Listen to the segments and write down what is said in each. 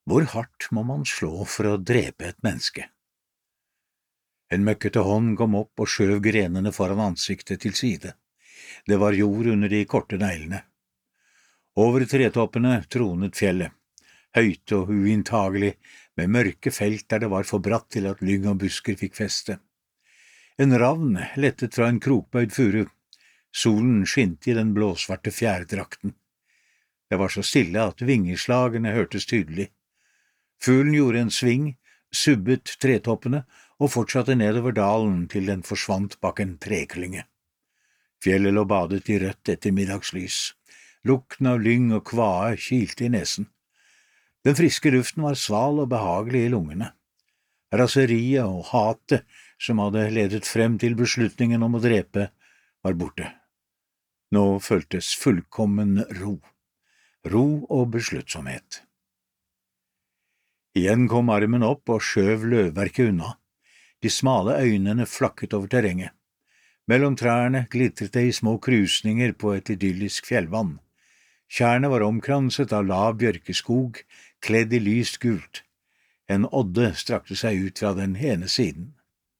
Hvor hardt må man slå for å drepe et menneske? En møkkete hånd kom opp og skjøv grenene foran ansiktet til side. Det var jord under de korte neglene. Over tretoppene tronet fjellet, høyt og uinntagelig, med mørke felt der det var for bratt til at lyng og busker fikk feste. En ravn lettet fra en krokbøyd furu. Solen skinte i den blåsvarte fjærdrakten. Det var så stille at vingeslagene hørtes tydelig. Fuglen gjorde en sving, subbet tretoppene og fortsatte nedover dalen til den forsvant bak en treklynge. Fjellet lå badet i rødt ettermiddagslys. Lukten av lyng og kvae kilte i nesen. Den friske luften var sval og behagelig i lungene. Raseriet og hatet som hadde ledet frem til beslutningen om å drepe, var borte. Nå føltes fullkommen ro. Ro og besluttsomhet. Igjen kom armen opp og skjøv løvverket unna. De smale øynene flakket over terrenget. Mellom trærne glitret det i små krusninger på et idyllisk fjellvann. Tjærene var omkranset av lav bjørkeskog, kledd i lyst gult. En odde strakte seg ut fra den ene siden.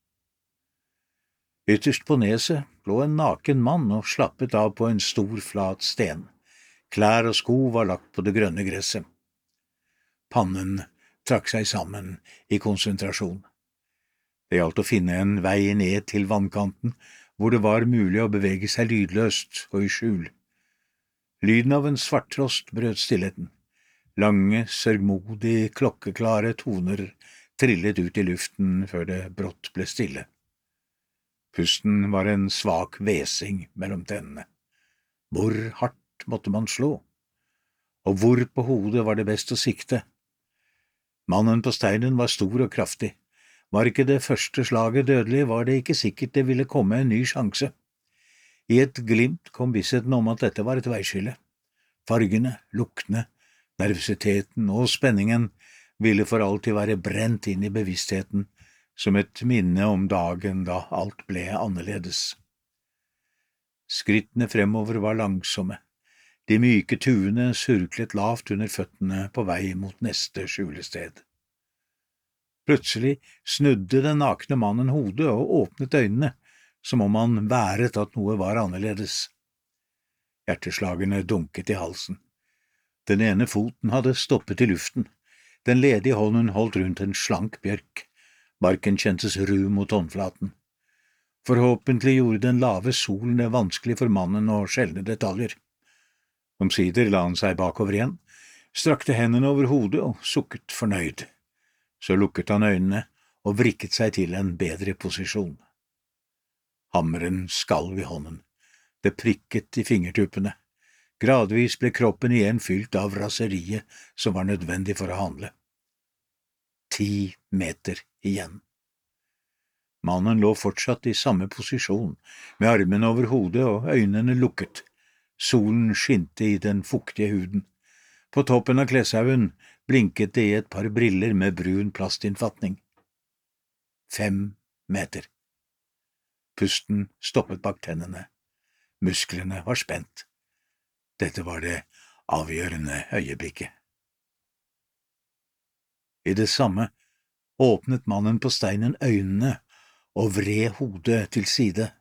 Ytterst på neset lå en naken mann og slappet av på en stor, flat sten. Klær og sko var lagt på det grønne gresset. Pannen trakk seg sammen i konsentrasjon. Det gjaldt å finne en vei ned til vannkanten, hvor det var mulig å bevege seg lydløst og i skjul. Lyden av en svarttrost brøt stillheten. Lange, sørgmodig, klokkeklare toner trillet ut i luften før det brått ble stille. Pusten var en svak hvesing mellom tennene. Hvor hardt måtte man slå? Og hvor på hodet var det best å sikte? Mannen på steinen var stor og kraftig. Var ikke det første slaget dødelig, var det ikke sikkert det ville komme en ny sjanse. I et glimt kom vissheten om at dette var et veiskille. Fargene, luktene, nervøsiteten og spenningen ville for alltid være brent inn i bevisstheten, som et minne om dagen da alt ble annerledes. Skrittene fremover var langsomme. De myke tuene surklet lavt under føttene på vei mot neste skjulested. Plutselig snudde den nakne mannen hodet og åpnet øynene, som om han været at noe var annerledes. Hjerteslagene dunket i halsen. Den ene foten hadde stoppet i luften. Den ledige hånden holdt rundt en slank bjørk. Barken kjentes ru mot håndflaten. Forhåpentlig gjorde den lave solen det vanskelig for mannen å skjelne detaljer. Omsider la han seg bakover igjen, strakte hendene over hodet og sukket fornøyd. Så lukket han øynene og vrikket seg til en bedre posisjon. Hammeren skalv i hånden. Det prikket i fingertuppene. Gradvis ble kroppen igjen fylt av raseriet som var nødvendig for å handle. 10 meter igjen. Mannen lå fortsatt i samme posisjon, med armene over hodet og øynene lukket. Solen skinte i den fuktige huden. På toppen av kleshaugen blinket det i et par briller med brun plastinnfatning. 5 meter. Pusten stoppet bak tennene. Musklene var spent. Dette var det avgjørende øyeblikket. I det samme åpnet mannen på steinen øynene og vred hodet til side.